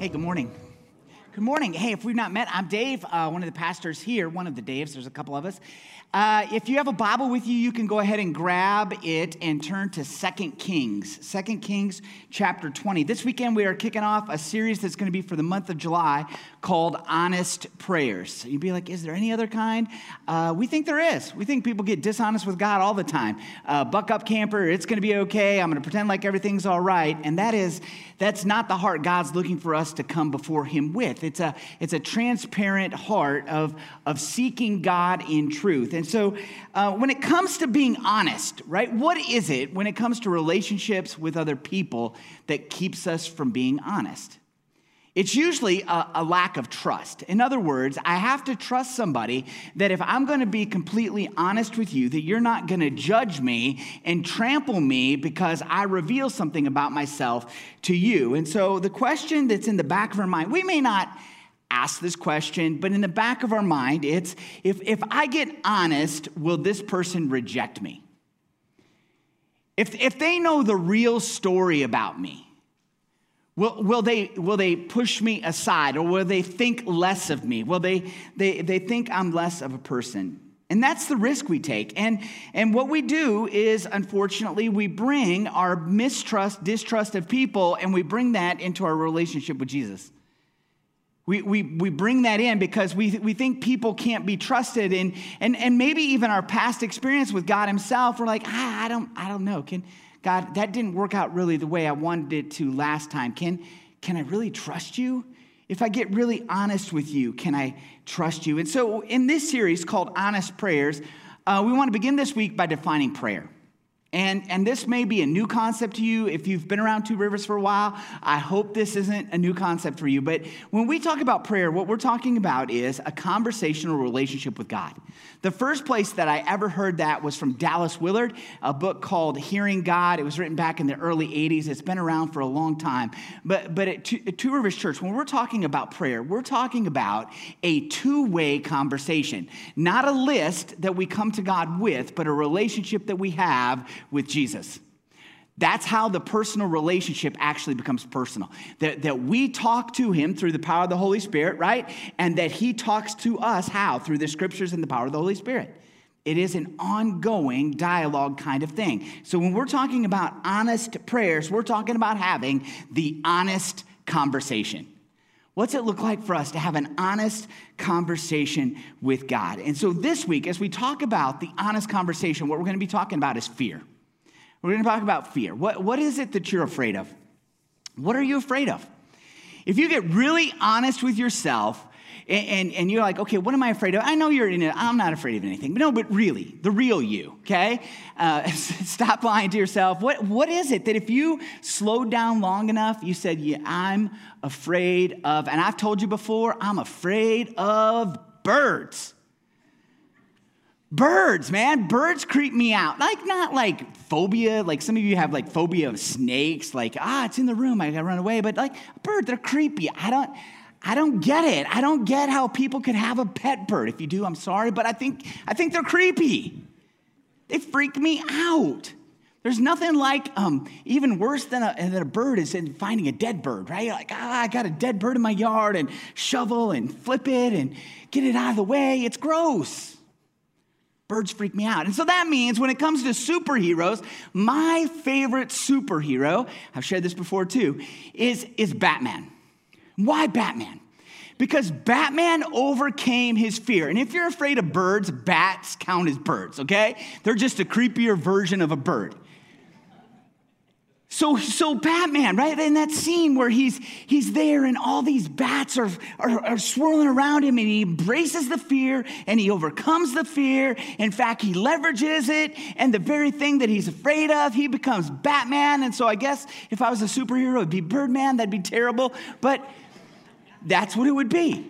Hey, good morning. Good morning. Hey, if we've not met, I'm Dave, one of the pastors here, one of the Daves. There's a couple of us. If you have a Bible with you, you can go ahead and grab it and turn to 2 Kings. 2 Kings chapter 20. This weekend, we are kicking off a series that's going to be for the month of July called Honest Prayers. You'd be like, is there any other kind? We think there is. We think people get dishonest with God all the time. Buck up, camper. It's going to be okay. I'm going to pretend like everything's all right. And that's not the heart God's looking for us to come before him with. It's a transparent heart of seeking God in truth. And so when it comes to being honest, right, what is it when it comes to relationships with other people that keeps us from being honest? It's usually a lack of trust. In other words, I have to trust somebody that if I'm going to be completely honest with you, that you're not going to judge me and trample me because I reveal something about myself to you. And so the question that's in the back of our mind, we may not ask this question, but in the back of our mind, it's, if I get honest, will this person reject me? If they know the real story about me, Will they push me aside, or will they think less of me? Will they think I'm less of a person? And that's the risk we take. And what we do is, unfortunately, we bring our distrust of people, and we bring that into our relationship with Jesus. We bring that in because we think people can't be trusted, and maybe even our past experience with God himself, we're like, I don't know. God, that didn't work out really the way I wanted it to last time. Can I really trust you? If I get really honest with you, can I trust you? And so in this series called Honest Prayers, we want to begin this week by defining prayer. And this may be a new concept to you. If you've been around Two Rivers for a while, I hope this isn't a new concept for you. But when we talk about prayer, what we're talking about is a conversational relationship with God. The first place that I ever heard that was from Dallas Willard, a book called Hearing God. It was written back in the early 80s. It's been around for a long time. But at Two Rivers Church, when we're talking about prayer, we're talking about a two-way conversation. Not a list that we come to God with, but a relationship that we have with Jesus. That's how the personal relationship actually becomes personal. That we talk to him through the power of the Holy Spirit, right? And that he talks to us how? Through the scriptures and the power of the Holy Spirit. It is an ongoing dialogue kind of thing. So when we're talking about honest prayers, we're talking about having the honest conversation. What's it look like for us to have an honest conversation with God? And so this week, as we talk about the honest conversation, what we're going to be talking about is fear. We're going to talk about fear. What is it that you're afraid of? What are you afraid of? If you get really honest with yourself and you're like, okay, what am I afraid of? I know I'm not afraid of anything. But no, but really, the real you, okay? Stop lying to yourself. What is it that if you slowed down long enough, you said, yeah, I'm afraid of, and I've told you before, I'm afraid of birds. Birds, man. Birds creep me out. Not like phobia, like some of you have like phobia of snakes, like, it's in the room, I gotta run away. But like birds, they're creepy. I don't get it. I don't get how people could have a pet bird. If you do, I'm sorry, but I think they're creepy. They freak me out. There's nothing like even worse than a bird is in finding a dead bird, right? You're like, I got a dead bird in my yard, and shovel and flip it and get it out of the way. It's gross. Birds freak me out. And so that means when it comes to superheroes, my favorite superhero, I've shared this before too, is Batman. Why Batman? Because Batman overcame his fear. And if you're afraid of birds, bats count as birds, okay? They're just a creepier version of a bird. So Batman, right? In that scene where he's there and all these bats are swirling around him, and he embraces the fear and he overcomes the fear. In fact, he leverages it, and the very thing that he's afraid of, he becomes Batman. And so I guess if I was a superhero, it'd be Birdman. That'd be terrible. But that's what it would be.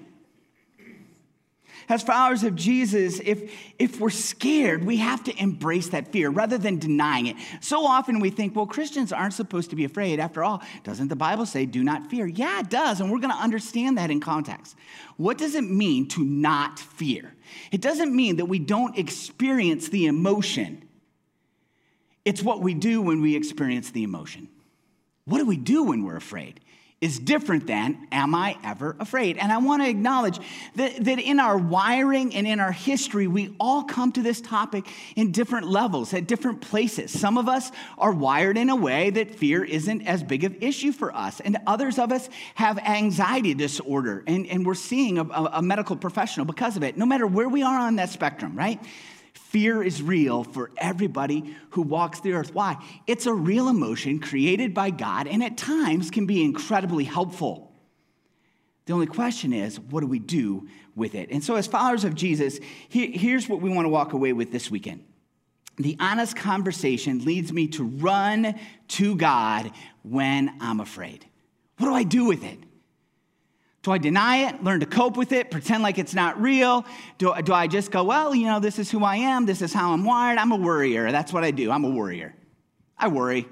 As followers of Jesus, if we're scared, we have to embrace that fear rather than denying it. So often we think, well, Christians aren't supposed to be afraid. After all, doesn't the Bible say do not fear? Yeah, it does, and we're going to understand that in context. What does it mean to not fear? It doesn't mean that we don't experience the emotion. It's what we do when we experience the emotion. What do we do when we're afraid? is different than, am I ever afraid? And I want to acknowledge that in our wiring and in our history, we all come to this topic in different levels, at different places. Some of us are wired in a way that fear isn't as big of an issue for us. And others of us have anxiety disorder, and we're seeing a medical professional because of it. No matter where we are on that spectrum, right? Fear is real for everybody who walks the earth. Why? It's a real emotion created by God, and at times can be incredibly helpful. The only question is, what do we do with it? And so as followers of Jesus, here's what we want to walk away with this weekend. The honest conversation leads me to run to God when I'm afraid. What do I do with it? Do I deny it, learn to cope with it, pretend like it's not real? Do I just go, well, this is who I am. This is how I'm wired. I'm a worrier. That's what I do. I'm a worrier. I worry.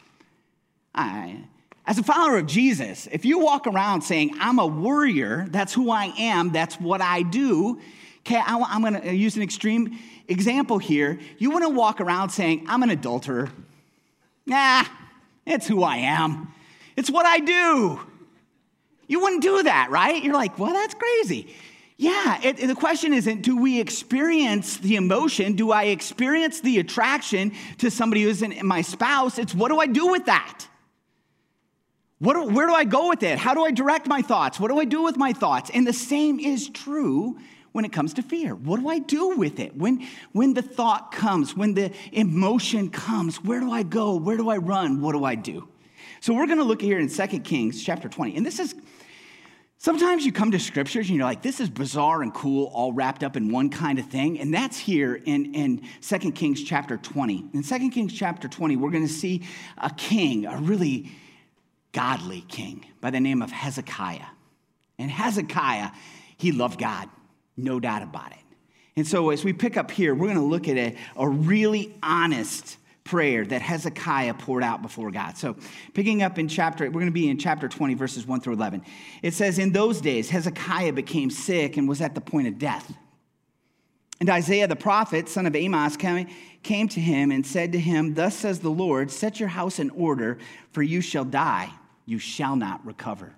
As a follower of Jesus, if you walk around saying, I'm a worrier, that's who I am, that's what I do. Okay, I'm going to use an extreme example here. You wouldn't walk around saying, I'm an adulterer. Nah, it's who I am. It's what I do. You wouldn't do that, right? You're like, well, that's crazy. Yeah, the question isn't, do we experience the emotion? Do I experience the attraction to somebody who isn't my spouse? It's what do I do with that? Where do I go with it? How do I direct my thoughts? What do I do with my thoughts? And the same is true when it comes to fear. What do I do with it? When the thought comes, when the emotion comes, where do I go? Where do I run? What do I do? So we're going to look here in 2 Kings chapter 20. And this is, sometimes you come to scriptures and you're like, this is bizarre and cool, all wrapped up in one kind of thing. And that's here in 2 Kings chapter 20. In 2 Kings chapter 20, we're going to see a king, a really godly king by the name of Hezekiah. And Hezekiah, he loved God, no doubt about it. And so as we pick up here, we're going to look at a really honest prayer that Hezekiah poured out before God. So picking up in we're going to be in chapter 20, verses 1 through 11. It says, in those days, Hezekiah became sick and was at the point of death. And Isaiah the prophet, son of Amos, came to him and said to him, thus says the Lord, set your house in order, for you shall die. You shall not recover.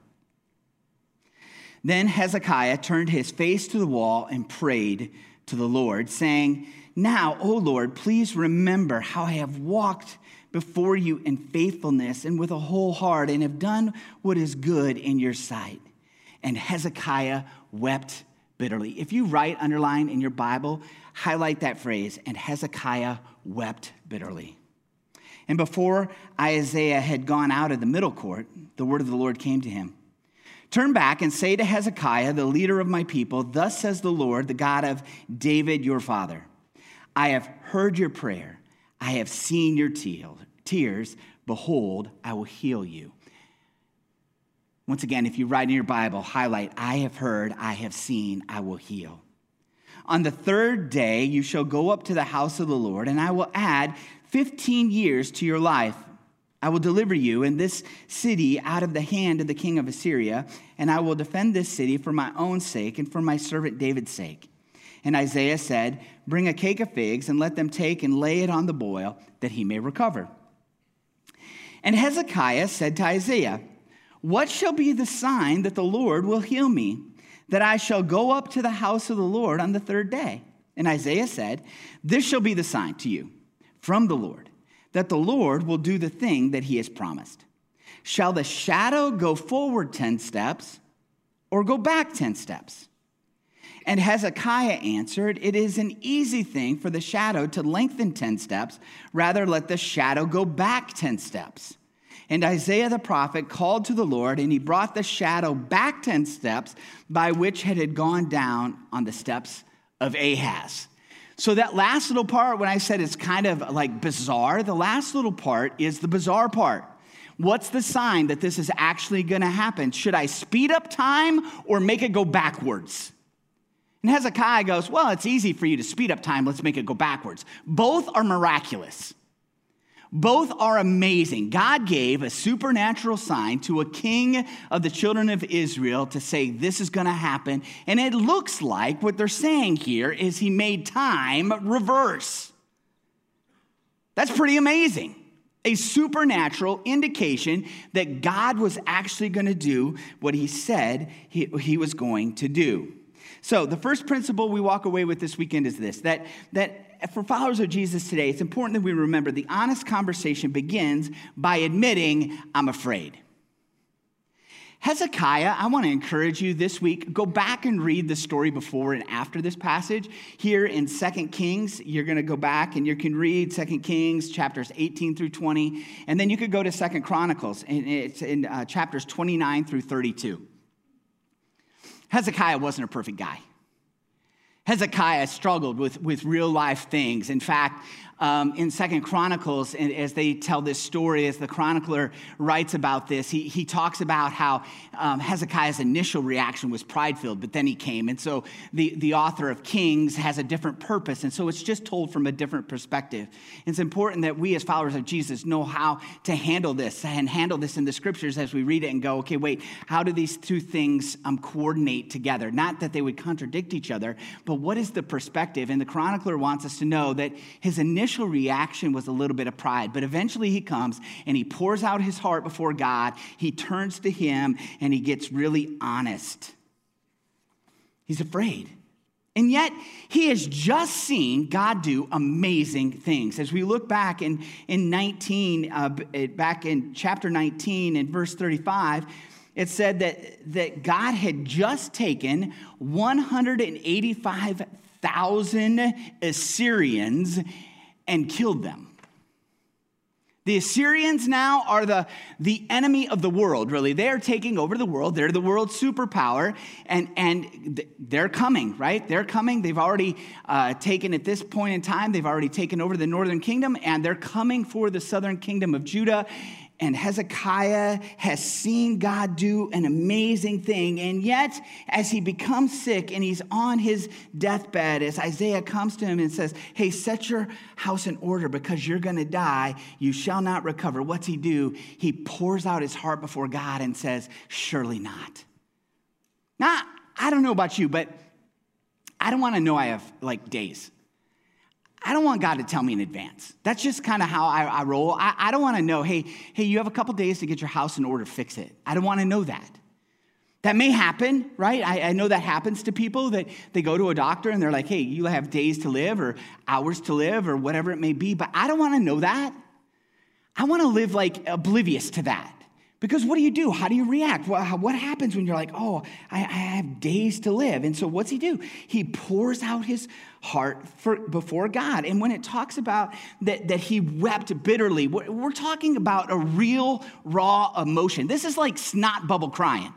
Then Hezekiah turned his face to the wall and prayed to the Lord, saying, now, O Lord, please remember how I have walked before you in faithfulness and with a whole heart and have done what is good in your sight. And Hezekiah wept bitterly. If you write, underline in your Bible, highlight that phrase, and Hezekiah wept bitterly. And before Isaiah had gone out of the middle court, the word of the Lord came to him. Turn back and say to Hezekiah, the leader of my people, thus says the Lord, the God of David, your father. I have heard your prayer. I have seen your tears. Behold, I will heal you. Once again, if you write in your Bible, highlight, I have heard, I have seen, I will heal. On the third day, you shall go up to the house of the Lord, and I will add 15 years to your life. I will deliver you and this city out of the hand of the king of Assyria, and I will defend this city for my own sake and for my servant David's sake. And Isaiah said, bring a cake of figs and let them take and lay it on the boil that he may recover. And Hezekiah said to Isaiah, what shall be the sign that the Lord will heal me, that I shall go up to the house of the Lord on the third day? And Isaiah said, this shall be the sign to you from the Lord, that the Lord will do the thing that he has promised. Shall the shadow go forward 10 steps or go back 10 steps? And Hezekiah answered, it is an easy thing for the shadow to lengthen 10 steps. Rather, let the shadow go back 10 steps. And Isaiah the prophet called to the Lord, and he brought the shadow back 10 steps by which it had gone down on the steps of Ahaz. So that last little part, when I said it's kind of like bizarre, the last little part is the bizarre part. What's the sign that this is actually going to happen? Should I speed up time or make it go backwards? And Hezekiah goes, well, it's easy for you to speed up time. Let's make it go backwards. Both are miraculous. Both are amazing. God gave a supernatural sign to a king of the children of Israel to say this is going to happen. And it looks like what they're saying here is he made time reverse. That's pretty amazing. A supernatural indication that God was actually going to do what he said he was going to do. So the first principle we walk away with this weekend is this, that for followers of Jesus today, it's important that we remember the honest conversation begins by admitting, I'm afraid. Hezekiah, I want to encourage you this week, go back and read the story before and after this passage. Here in 2 Kings, you're going to go back and you can read 2 Kings chapters 18 through 20, and then you could go to 2 Chronicles, and it's in chapters 29 through 32. Hezekiah wasn't a perfect guy. Hezekiah struggled with real life things. In fact, in 2 Chronicles, as they tell this story, as the chronicler writes about this, he talks about how Hezekiah's initial reaction was pride-filled, but then he came. And so the author of Kings has a different purpose, and so it's just told from a different perspective. It's important that we as followers of Jesus know how to handle this and handle this in the scriptures as we read it and go, okay, wait, how do these two things coordinate together? Not that they would contradict each other, but what is the perspective? And the chronicler wants us to know that his initial reaction was a little bit of pride, but eventually he comes and he pours out his heart before God. He turns to him and he gets really honest. He's afraid. And yet he has just seen God do amazing things. As we look back in chapter 19 and verse 35, it said that God had just taken 185,000 Assyrians and killed them. The Assyrians now are the enemy of the world, really. They are taking over the world. They're the world's superpower, and they're coming, right? They're coming. They've already taken, at this point in time, they've already taken over the northern kingdom, and they're coming for the southern kingdom of Judah. And Hezekiah has seen God do an amazing thing. And yet, as he becomes sick and he's on his deathbed, as Isaiah comes to him and says, hey, set your house in order because you're going to die. You shall not recover. What's he do? He pours out his heart before God and says, surely not. Now, I don't know about you, but I don't want to know I have days. I don't want God to tell me in advance. That's just kind of how I roll. I don't want to know, hey, you have a couple days to get your house in order, fix it. I don't want to know that. That may happen, right? I know that happens to people, that they go to a doctor and they're like, hey, you have days to live or hours to live or whatever it may be, but I don't want to know that. I want to live oblivious to that. Because what do you do? How do you react? What happens when you're like, oh, I have days to live? And so what's he do? He pours out his heart before God. And when it talks about that he wept bitterly, we're talking about a real, raw emotion. This is like snot bubble crying.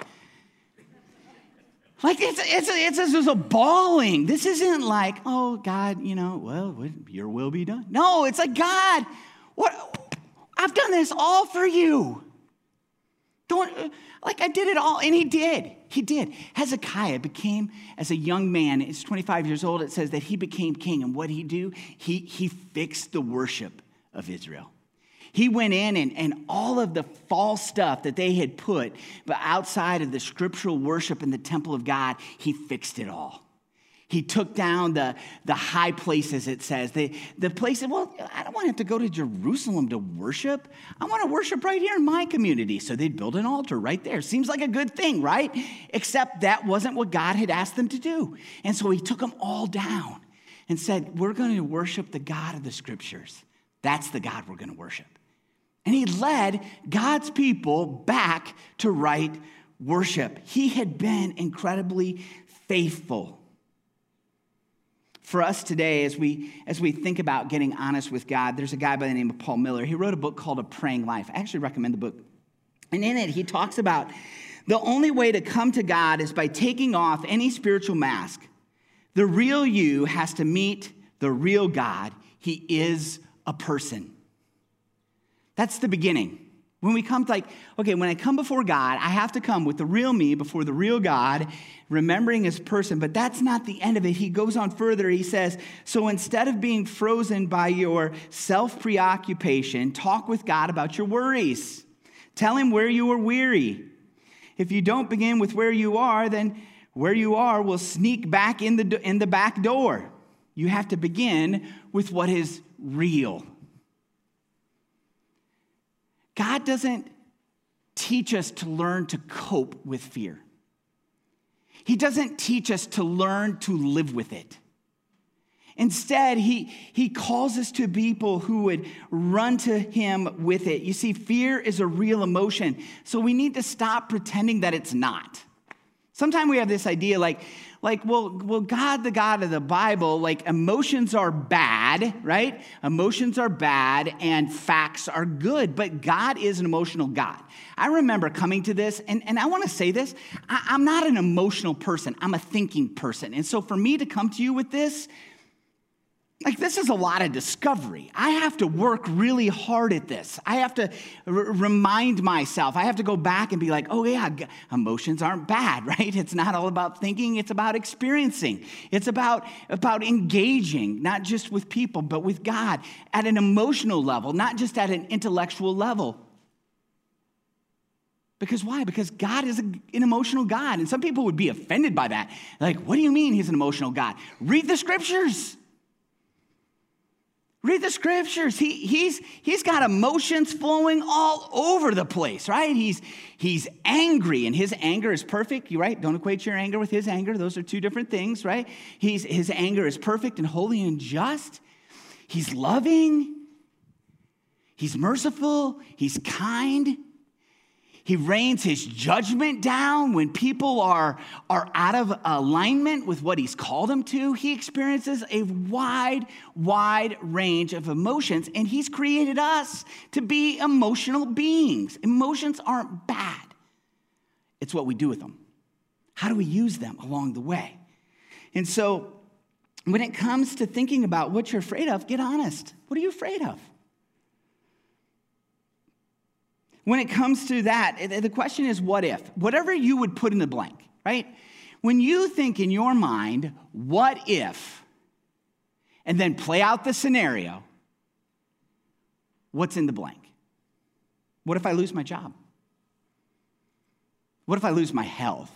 It's a bawling. This isn't like, oh, God, your will be done. No, it's like, God, what? I've done this all for you. I did it all, and he did. He did. Hezekiah became, as a young man, he's 25 years old, it says that he became king, and what did he do? He fixed the worship of Israel. He went in and all of the false stuff that they had put but outside of the scriptural worship in the temple of God, he fixed it all. He took down the high places, it says. The places, well, I don't want to have to go to Jerusalem to worship. I want to worship right here in my community. So they'd build an altar right there. Seems like a good thing, right? Except that wasn't what God had asked them to do. And so he took them all down and said, we're going to worship the God of the scriptures. That's the God we're going to worship. And he led God's people back to right worship. He had been incredibly faithful. For us today, as we think about getting honest with God, there's a guy by the name of Paul Miller. He wrote a book called A Praying Life. I actually recommend the book. And in it, he talks about the only way to come to God is by taking off any spiritual mask. The real you has to meet the real God. He is a person. That's the beginning. When we come when I come before God, I have to come with the real me before the real God, remembering his person. But that's not the end of it. He goes on further. He says, so instead of being frozen by your self-preoccupation, talk with God about your worries. Tell him where you are weary. If you don't begin with where you are, then where you are will sneak back in the back door. You have to begin with what is real. God doesn't teach us to learn to cope with fear. He doesn't teach us to learn to live with it. Instead, he calls us to people who would run to him with it. You see, fear is a real emotion, so we need to stop pretending that it's not. Sometimes we have this idea well, God, the God of the Bible, like emotions are bad, right? Emotions are bad and facts are good, but God is an emotional God. I remember coming to this, and I want to say this, I'm not an emotional person, I'm a thinking person. And so for me to come to you with this, this is a lot of discovery. I have to work really hard at this. I have to remind myself. I have to go back and be like, oh yeah, emotions aren't bad, right? It's not all about thinking. It's about experiencing. It's about engaging, not just with people, but with God at an emotional level, not just at an intellectual level. Because why? Because God is an emotional God. And some people would be offended by that. Like, what do you mean he's an emotional God? Read the scriptures. Read the scriptures. He's got emotions flowing all over the place, right? He's angry, and his anger is perfect. Right? Don't equate your anger with his anger. Those are two different things, right? His anger is perfect and holy and just. He's loving. He's merciful. He's kind. He rains his judgment down when people are out of alignment with what he's called them to. He experiences a wide range of emotions, and he's created us to be emotional beings. Emotions aren't bad. It's what we do with them. How do we use them along the way? And so when it comes to thinking about what you're afraid of, get honest. What are you afraid of? When it comes to that, the question is, what if? Whatever you would put in the blank, right? When you think in your mind, what if, and then play out the scenario, what's in the blank? What if I lose my job? What if I lose my health?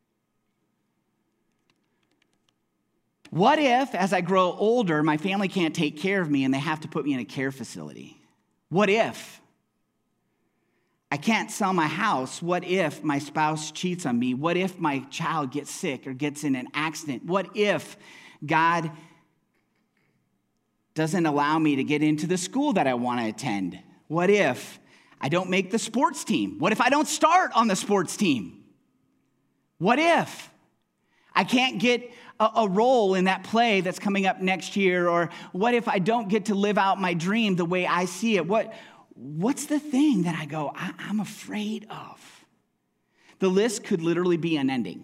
What if, as I grow older, my family can't take care of me and they have to put me in a care facility? What if I can't sell my house? What if my spouse cheats on me? What if my child gets sick or gets in an accident? What if God doesn't allow me to get into the school that I want to attend? What if I don't make the sports team? What if I don't start on the sports team? What if I can't get a role in that play that's coming up next year? Or what if I don't get to live out my dream the way I see it? What's the thing that I go, I'm afraid of? The list could literally be unending.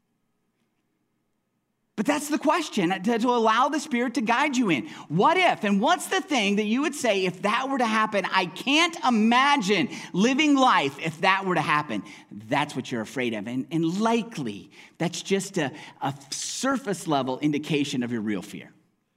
But that's the question, to allow the Spirit to guide you in. What if? And what's the thing that you would say, if that were to happen, I can't imagine living life if that were to happen? That's what you're afraid of. And likely, that's just a surface level indication of your real fear.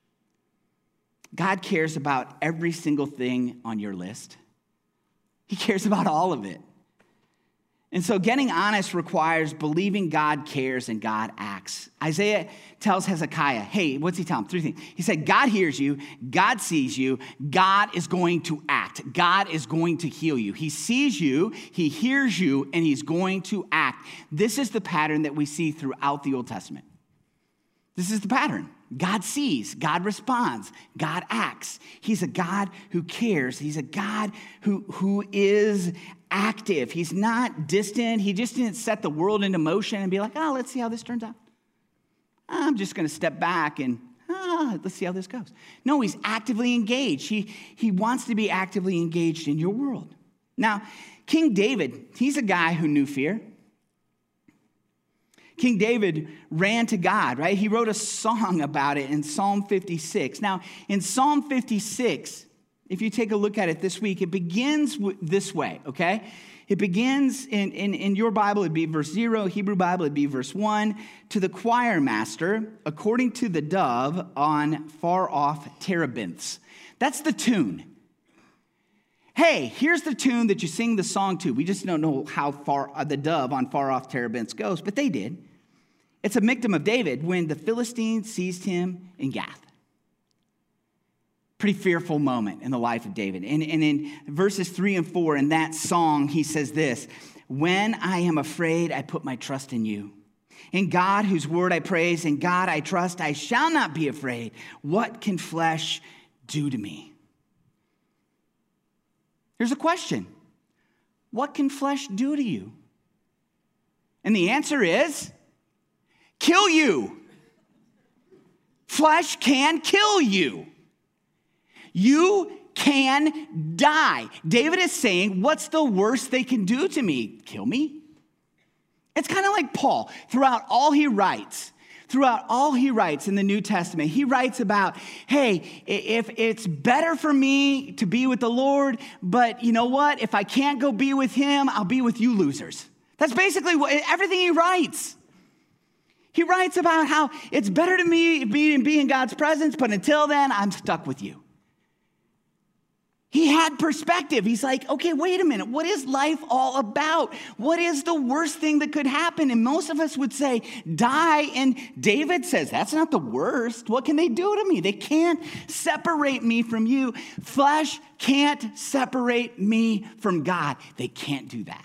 God cares about every single thing on your list. He cares about all of it. And so getting honest requires believing God cares and God acts. Isaiah tells Hezekiah, hey, what's he tell him? 3 things. He said, God hears you, God sees you, God is going to act. God is going to heal you. He sees you, he hears you, and he's going to act. This is the pattern that we see throughout the Old Testament. This is the pattern. God sees, God responds, God acts. He's a God who cares. He's a God who is active. He's not distant. He just didn't set the world into motion and be like, let's see how this turns out. I'm just going to step back and let's see how this goes. No, he's actively engaged. He wants to be actively engaged in your world. Now, King David, he's a guy who knew fear. King David ran to God, right? He wrote a song about it in Psalm 56. Now, in Psalm 56, if you take a look at it this week, it begins this way, okay? It begins in your Bible, it'd be verse 0. Hebrew Bible, it'd be verse 1. To the choir master, according to the dove on far off terebinths. That's the tune. Hey, here's the tune that you sing the song to. We just don't know how far the dove on far off terebinths goes, but they did. It's a Miktam of David when the Philistines seized him in Gath. Pretty fearful moment in the life of David. And in verses 3 and 4, in that song, he says this, when I am afraid, I put my trust in you. In God, whose word I praise, in God I trust, I shall not be afraid. What can flesh do to me? Here's a question. What can flesh do to you? And the answer is, kill you. Flesh can kill you. You can die. David is saying, what's the worst they can do to me? Kill me? It's kind of like Paul. Throughout all he writes in the New Testament, he writes about, hey, if it's better for me to be with the Lord, but you know what? If I can't go be with him, I'll be with you losers. That's basically everything he writes. He writes about how it's better to me be in God's presence, but until then, I'm stuck with you. He had perspective. He's like, okay, wait a minute. What is life all about? What is the worst thing that could happen? And most of us would say, die. And David says, that's not the worst. What can they do to me? They can't separate me from you. Flesh can't separate me from God. They can't do that.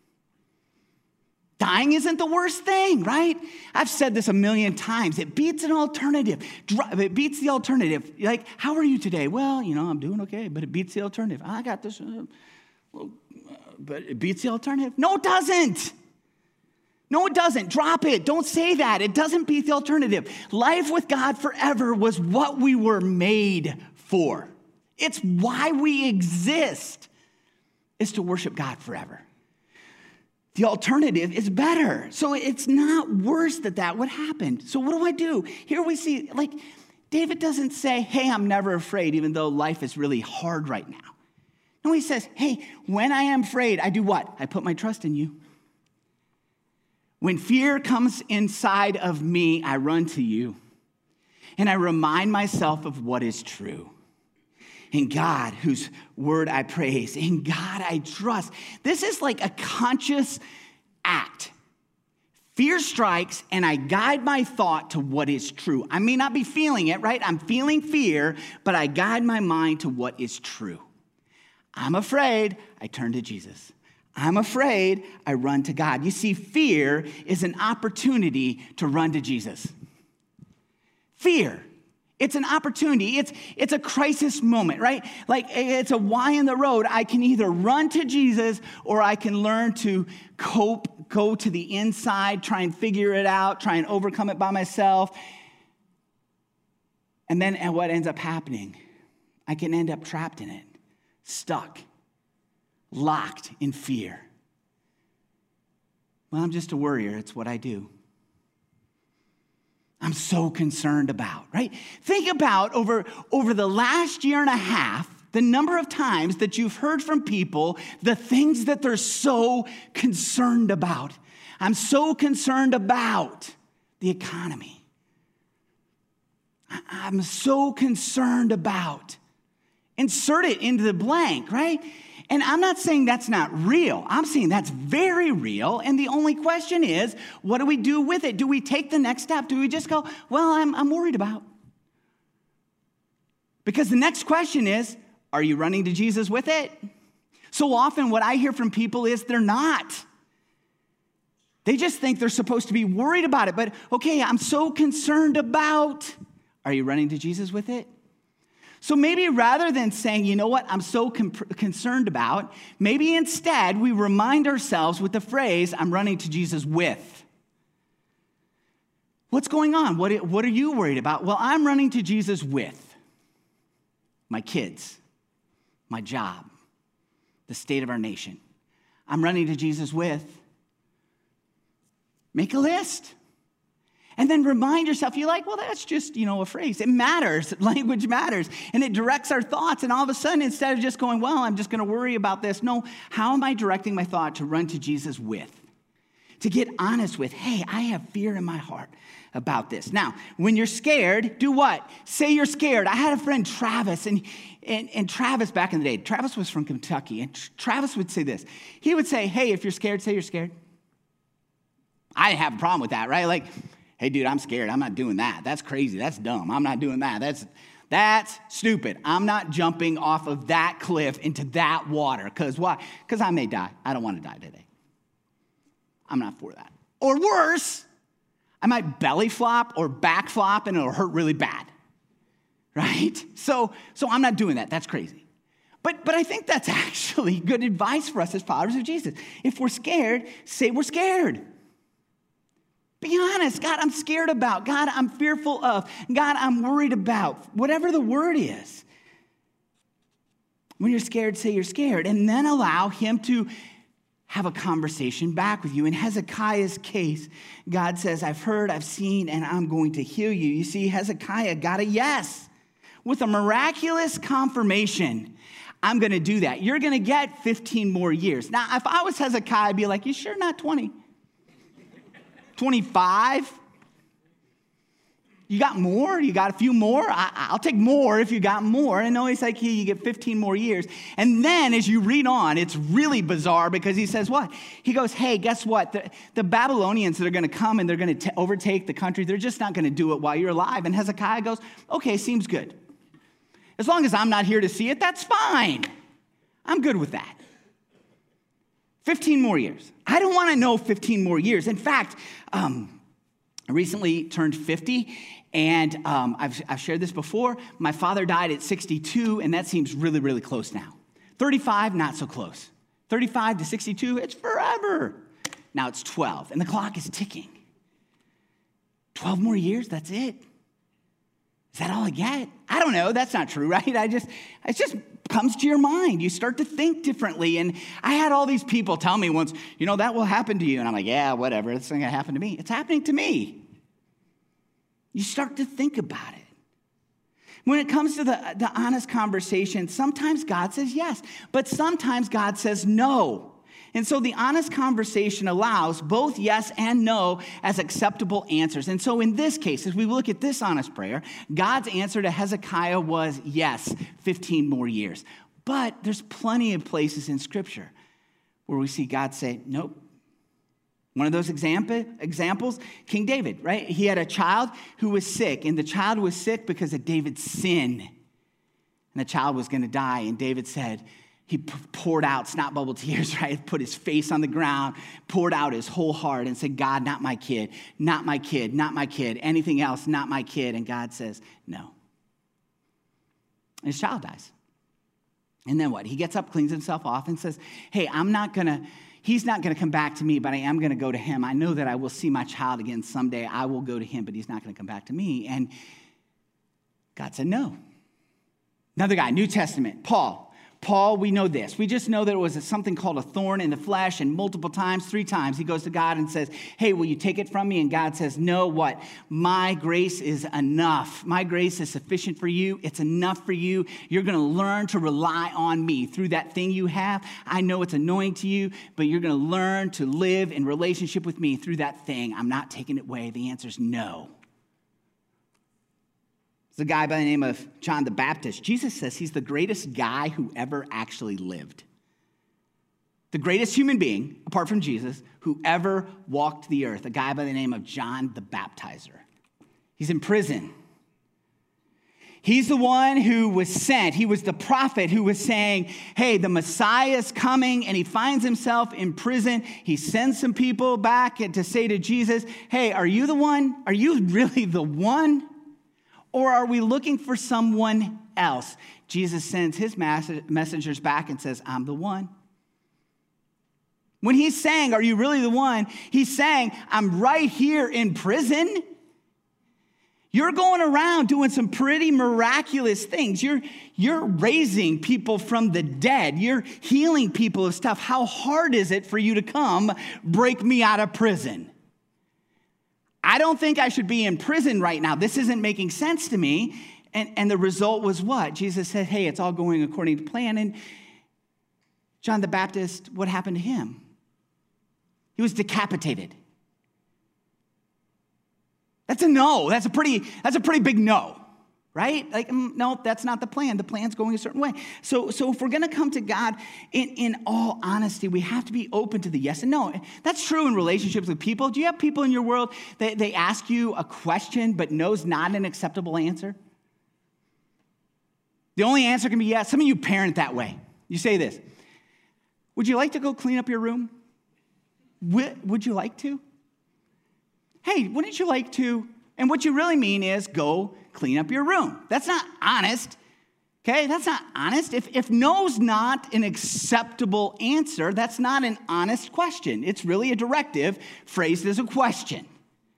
Dying isn't the worst thing, right? I've said this a million times. It beats an alternative. It beats the alternative. Like, how are you today? Well, I'm doing okay, but it beats the alternative. I got this, but it beats the alternative. No, it doesn't. No, it doesn't. Drop it. Don't say that. It doesn't beat the alternative. Life with God forever was what we were made for. It's why we exist, is to worship God forever. The alternative is better. So it's not worse that would happen. So what do I do? Here we see, David doesn't say, hey, I'm never afraid, even though life is really hard right now. No, he says, hey, when I am afraid, I do what? I put my trust in you. When fear comes inside of me, I run to you. And I remind myself of what is true. In God, whose word I praise. In God I trust. This is like a conscious act. Fear strikes, and I guide my thought to what is true. I may not be feeling it, right? I'm feeling fear, but I guide my mind to what is true. I'm afraid, I turn to Jesus. I'm afraid, I run to God. You see, fear is an opportunity to run to Jesus. Fear. It's an opportunity. It's a crisis moment, right? Like it's a Y in the road. I can either run to Jesus or I can learn to cope, go to the inside, try and figure it out, try and overcome it by myself. And then what ends up happening, I can end up trapped in it, stuck, locked in fear. Well, I'm just a worrier. It's what I do. I'm so concerned about, right? Think about over the last year and a half, the number of times that you've heard from people the things that they're so concerned about. I'm so concerned about the economy. I'm so concerned about. Insert it into the blank, right? And I'm not saying that's not real. I'm saying that's very real. And the only question is, what do we do with it? Do we take the next step? Do we just go, well, I'm worried about? Because the next question is, are you running to Jesus with it? So often what I hear from people is they're not. They just think they're supposed to be worried about it. But okay, I'm so concerned about. Are you running to Jesus with it? So maybe rather than saying, you know what, I'm so concerned about, maybe instead we remind ourselves with the phrase, I'm running to Jesus with. What's going on? What are you worried about? Well, I'm running to Jesus with my kids, my job, the state of our nation. I'm running to Jesus with. Make a list. And then remind yourself, you're like, well, that's just, a phrase. It matters. Language matters. And it directs our thoughts. And all of a sudden, instead of just going, well, I'm just going to worry about this. No, how am I directing my thought to run to Jesus with? To get honest with, hey, I have fear in my heart about this. Now, when you're scared, do what? Say you're scared. I had a friend, Travis, and Travis back in the day, Travis was from Kentucky. And Travis would say this. He would say, hey, if you're scared, say you're scared. I didn't have a problem with that, right? Like, hey, dude, I'm scared. I'm not doing that. That's crazy. That's dumb. I'm not doing that. That's stupid. I'm not jumping off of that cliff into that water. Because why? Because I may die. I don't want to die today. I'm not for that. Or worse, I might belly flop or back flop and it'll hurt really bad. Right? So I'm not doing that. That's crazy. But I think that's actually good advice for us as followers of Jesus. If we're scared, say we're scared. Be honest. God, I'm scared about. God, I'm fearful of. God, I'm worried about. Whatever the word is. When you're scared, say you're scared. And then allow him to have a conversation back with you. In Hezekiah's case, God says, I've heard, I've seen, and I'm going to heal you. You see, Hezekiah got a yes. With a miraculous confirmation, I'm going to do that. You're going to get 15 more years. Now, if I was Hezekiah, I'd be like, you sure not 20? 25? You got more? You got a few more? I'll take more if you got more. And no, he's like, here, you get 15 more years. And then as you read on, it's really bizarre because he says what? He goes, hey, guess what? The Babylonians that are going to come and they're going to overtake the country, they're just not going to do it while you're alive. And Hezekiah goes, okay, seems good. As long as I'm not here to see it, that's fine. I'm good with that. 15 more years. I don't want to know 15 more years. In fact, I recently turned 50, and I've shared this before. My father died at 62, and that seems really, really close now. 35, not so close. 35 to 62, it's forever. Now it's 12, and the clock is ticking. 12 more years, that's it. Is that all I get? I don't know. That's not true, right? It just comes to your mind. You start to think differently. And I had all these people tell me once, that will happen to you. And I'm like, yeah, whatever. It's not going to happen to me. It's happening to me. You start to think about it. When it comes to the honest conversation, sometimes God says yes, but sometimes God says no. And so the honest conversation allows both yes and no as acceptable answers. And so in this case, as we look at this honest prayer, God's answer to Hezekiah was yes, 15 more years. But there's plenty of places in Scripture where we see God say, nope. One of those examples, King David, right? He had a child who was sick, and the child was sick because of David's sin. And the child was going to die, and David said, he poured out snot bubble tears, right? Put his face on the ground, poured out his whole heart and said, God, not my kid, not my kid, not my kid. Anything else, not my kid. And God says, no. And his child dies. And then what? He gets up, cleans himself off and says, hey, he's not going to come back to me, but I am going to go to him. I know that I will see my child again someday. I will go to him, but he's not going to come back to me. And God said, no. Another guy, New Testament, Paul, we know this. We just know that it was something called a thorn in the flesh, and multiple times, 3 times, he goes to God and says, hey, will you take it from me? And God says, no, what? My grace is enough. My grace is sufficient for you. It's enough for you. You're going to learn to rely on me through that thing you have. I know it's annoying to you, but you're going to learn to live in relationship with me through that thing. I'm not taking it away. The answer is no. It's a guy by the name of John the Baptist. Jesus says he's the greatest guy who ever actually lived. The greatest human being, apart from Jesus, who ever walked the earth. A guy by the name of John the Baptizer. He's in prison. He's the one who was sent. He was the prophet who was saying, hey, the Messiah is coming, and he finds himself in prison. He sends some people back to say to Jesus, hey, are you the one? Are you really the one? Or are we looking for someone else? Jesus sends his messengers back and says, I'm the one. When he's saying, are you really the one? He's saying, I'm right here in prison. You're going around doing some pretty miraculous things. You're raising people from the dead. You're healing people of stuff. How hard is it for you to come break me out of prison? I don't think I should be in prison right now. This isn't making sense to me. And the result was what? Jesus said, hey, it's all going according to plan. And John the Baptist, what happened to him? He was decapitated. That's a no. That's a pretty big no, right? Like, no, that's not the plan. The plan's going a certain way. So if we're going to come to God in all honesty, we have to be open to the yes and no. That's true in relationships with people. Do you have people in your world that they ask you a question, but no's not an acceptable answer? The only answer can be yes. Some of you parent that way. You say this, would you like to go clean up your room? Would you like to? Hey, wouldn't you like to? And what you really mean is go clean up your room. That's not honest. Okay, that's not honest. If no's not an acceptable answer, that's not an honest question. It's really a directive phrased as a question.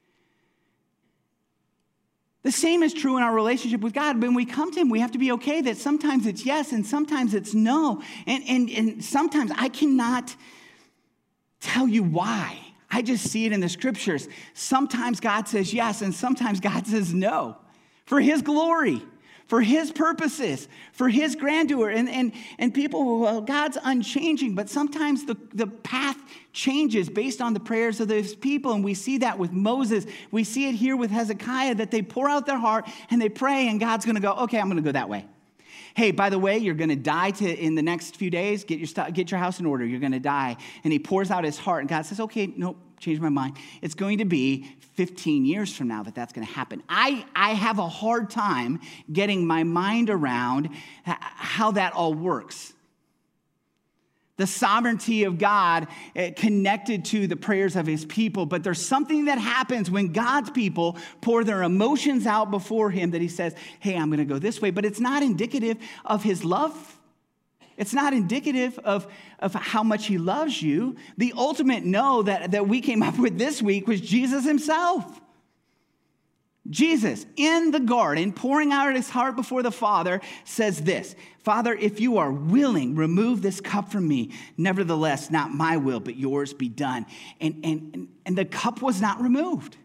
The same is true in our relationship with God. When we come to him, we have to be okay that sometimes it's yes and sometimes it's no. And sometimes I cannot tell you why. I just see it in the scriptures. Sometimes God says yes and sometimes God says no. For his glory, for his purposes, for his grandeur. And people, well, God's unchanging, but sometimes the path changes based on the prayers of those people. And we see that with Moses. We see it here with Hezekiah, that they pour out their heart and they pray, and God's going to go, okay, I'm going to go that way. Hey, by the way, you're going to die in the next few days. Get your house in order. You're going to die. And he pours out his heart, and God says, okay, nope, change my mind. It's going to be 15 years from now that's going to happen. I have a hard time getting my mind around how that all works. The sovereignty of God connected to the prayers of his people. But there's something that happens when God's people pour their emotions out before him that he says, hey, I'm going to go this way. But it's not indicative of his love. It's not indicative of how much he loves you. The ultimate no that we came up with this week was Jesus himself. Jesus, in the garden, pouring out his heart before the Father, says this, Father, if you are willing, remove this cup from me. Nevertheless, not my will, but yours be done. And the cup was not removed.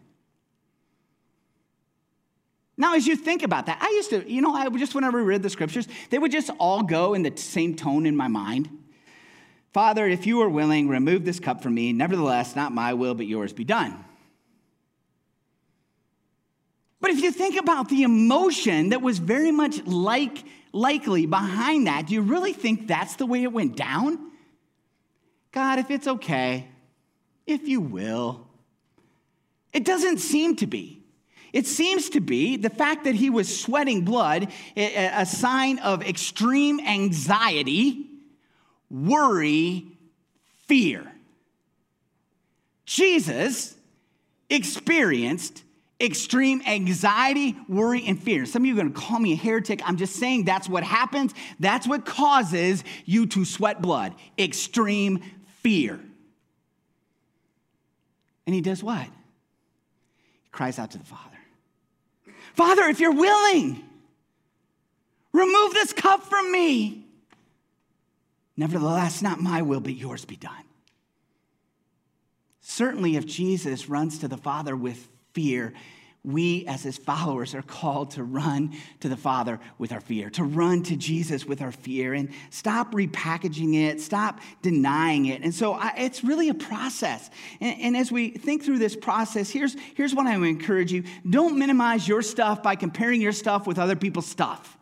Now, as you think about that, I used to, whenever we read the scriptures, they would just all go in the same tone in my mind. Father, if you are willing, remove this cup from me. Nevertheless, not my will, but yours be done. But if you think about the emotion that was very much likely behind that, do you really think that's the way it went down? God, if it's okay, if you will. It doesn't seem to be. It seems to be the fact that he was sweating blood, a sign of extreme anxiety, worry, fear. Jesus experienced extreme anxiety, worry, and fear. Some of you are going to call me a heretic. I'm just saying that's what happens. That's what causes you to sweat blood. Extreme fear. And he does what? He cries out to the Father. Father, if you're willing, remove this cup from me. Nevertheless, not my will, but yours be done. Certainly, if Jesus runs to the Father with fear, we as his followers are called to run to the Father with our fear, to run to Jesus with our fear, and stop repackaging it, stop denying it. And so it's really a process. And as we think through this process, here's what I would encourage you. Don't minimize your stuff by comparing your stuff with other people's stuff.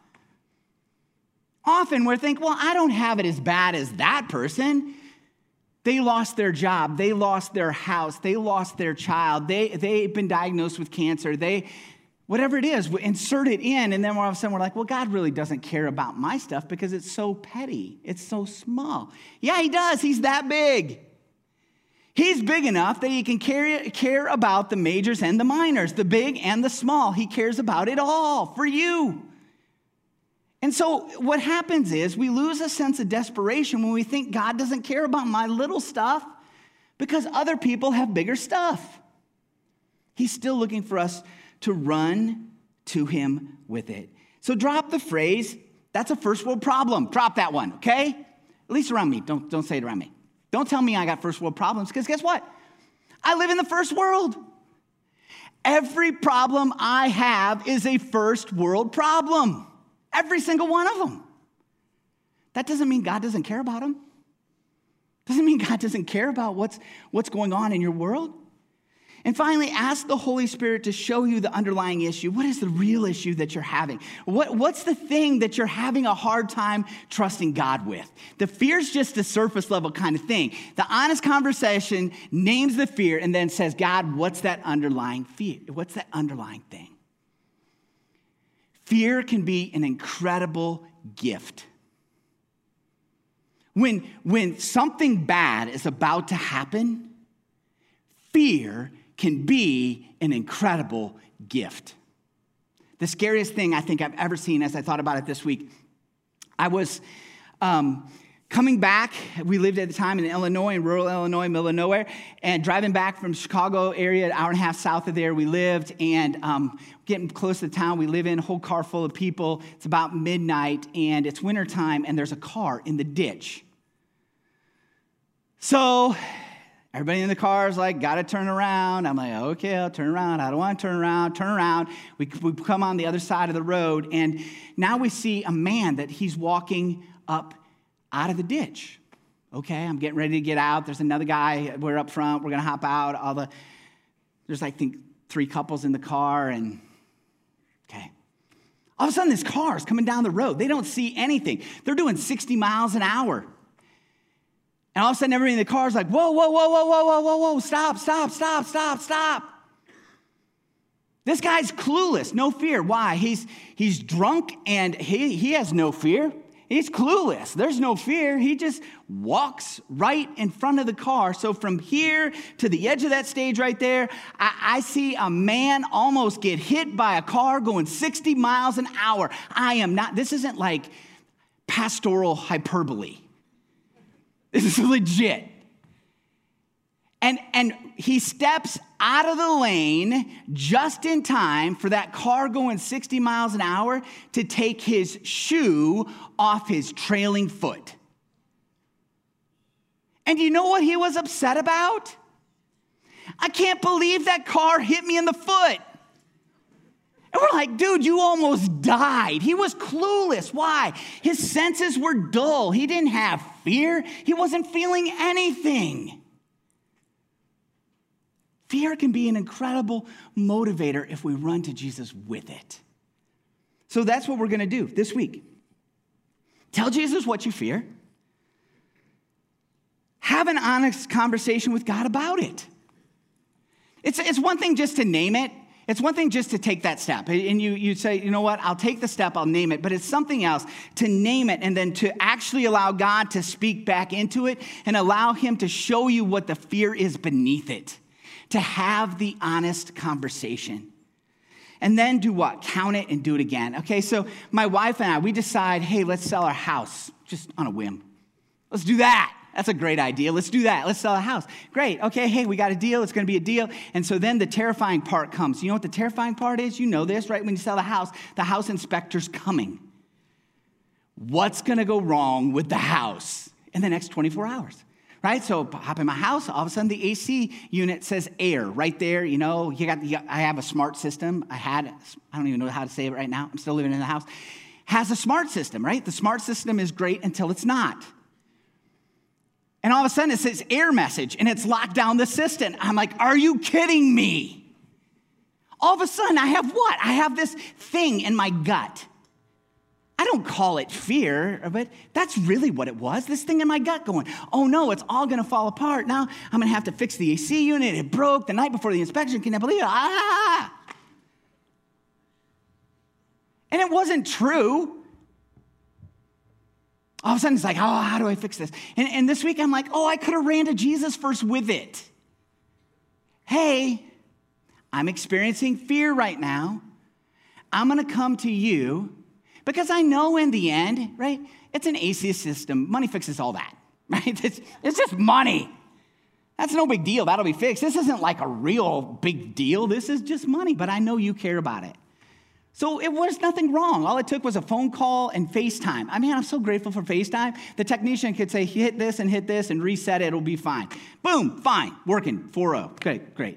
Often we think, well, I don't have it as bad as that person. They lost their job. They lost their house. They lost their child. They've been diagnosed with cancer. Whatever it is, we insert it in, and then all of a sudden we're like, well, God really doesn't care about my stuff because it's so petty. It's so small. Yeah, he does. He's that big. He's big enough that he can care about the majors and the minors, the big and the small. He cares about it all for you. And so what happens is we lose a sense of desperation when we think God doesn't care about my little stuff because other people have bigger stuff. He's still looking for us to run to him with it. So drop the phrase, that's a first world problem. Drop that one, okay? At least around me. Don't say it around me. Don't tell me I got first world problems because guess what? I live in the first world. Every problem I have is a first world problem. Every single one of them. That doesn't mean God doesn't care about them. Doesn't mean God doesn't care about what's going on in your world. And finally, ask the Holy Spirit to show you the underlying issue. What is the real issue that you're having? What's the thing that you're having a hard time trusting God with? The fear's just a surface level kind of thing. The honest conversation names the fear and then says, God, what's that underlying fear? What's that underlying thing? Fear can be an incredible gift. When something bad is about to happen, fear can be an incredible gift. The scariest thing I think I've ever seen, as I thought about it this week, I was coming back. We lived at the time in Illinois, in rural Illinois, middle of nowhere, and driving back from Chicago area, an hour and a half south of there we lived, and getting close to the town we live in, a whole car full of people. It's about midnight, and it's wintertime, and there's a car in the ditch. So everybody in the car is like, got to turn around. I'm like, okay, I'll turn around. I don't want to turn around. We come on the other side of the road, and now we see a man that he's walking up out of the ditch. Okay, I'm getting ready to get out. There's another guy. We're up front. We're going to hop out. There's, I think, 3 couples in the car, and okay. All of a sudden, this car is coming down the road. They don't see anything. They're doing 60 miles an hour. And all of a sudden, everybody in the car is like, whoa, stop. This guy's clueless, no fear. Why? He's drunk, and he has no fear. He's clueless. There's no fear. He just walks right in front of the car. So from here to the edge of that stage right there, I see a man almost get hit by a car going 60 miles an hour. This isn't like pastoral hyperbole. This is legit. And he steps out of the lane just in time for that car going 60 miles an hour to take his shoe off his trailing foot. And you know what he was upset about? I can't believe that car hit me in the foot. And we're like, dude, you almost died. He was clueless. Why? His senses were dull. He didn't have fear. He wasn't feeling anything. Fear can be an incredible motivator if we run to Jesus with it. So that's what we're going to do this week. Tell Jesus what you fear. Have an honest conversation with God about it. It's one thing just to name it. It's one thing just to take that step. And you say, you know what, I'll take the step, I'll name it. But it's something else to name it and then to actually allow God to speak back into it and allow him to show you what the fear is beneath it. To have the honest conversation. And then do what? Count it and do it again. Okay, so my wife and I, we decide, hey, let's sell our house just on a whim. Let's do that. That's a great idea. Let's do that. Let's sell a house. Great. Okay, hey, we got a deal. It's going to be a deal. And so then the terrifying part comes. You know what the terrifying part is? You know this, right? When you sell the house inspector's coming. What's going to go wrong with the house in the next 24 hours? Right? So hop in my house, all of a sudden the AC unit says air right there. You know, I have a smart system. I don't even know how to say it right now. I'm still living in the house. Has a smart system, right? The smart system is great until it's not. And all of a sudden it says error message and it's locked down the system. I'm like, are you kidding me? All of a sudden I have what? I have this thing in my gut. I don't call it fear, but that's really what it was. This thing in my gut going, oh no, it's all going to fall apart. Now I'm going to have to fix the AC unit. It broke the night before the inspection. Can I believe it? And it wasn't true. All of a sudden it's like, oh, how do I fix this? And this week I'm like, oh, I could have ran to Jesus first with it. Hey, I'm experiencing fear right now. I'm going to come to you. Because I know in the end, right, it's an AC system. Money fixes all that, right? It's just money. That's no big deal. That'll be fixed. This isn't like a real big deal. This is just money, but I know you care about it. So it was nothing wrong. All it took was a phone call and FaceTime. I mean, I'm so grateful for FaceTime. The technician could say, hit this and reset it. It'll be fine. Boom, fine, working, 4-0. Great.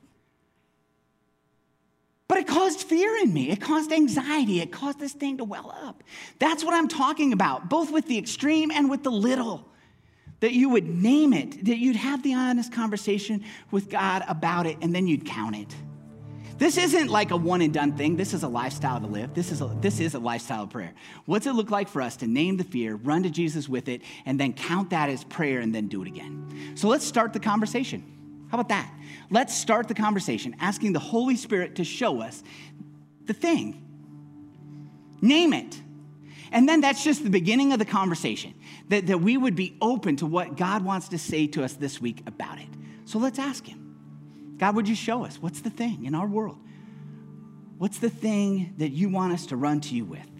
But it caused fear in me. It caused anxiety. It caused this thing to well up. That's what I'm talking about, both with the extreme and with the little. That you would name it, that you'd have the honest conversation with God about it, and then you'd count it. This isn't like a one and done thing. This is a lifestyle to live. This is a lifestyle of prayer. What's it look like for us to name the fear, run to Jesus with it, and then count that as prayer and then do it again? So let's start the conversation. How about that? Let's start the conversation asking the Holy Spirit to show us the thing. Name it. And then that's just the beginning of the conversation, that we would be open to what God wants to say to us this week about it. So let's ask him. God, would you show us what's the thing in our world? What's the thing that you want us to run to you with?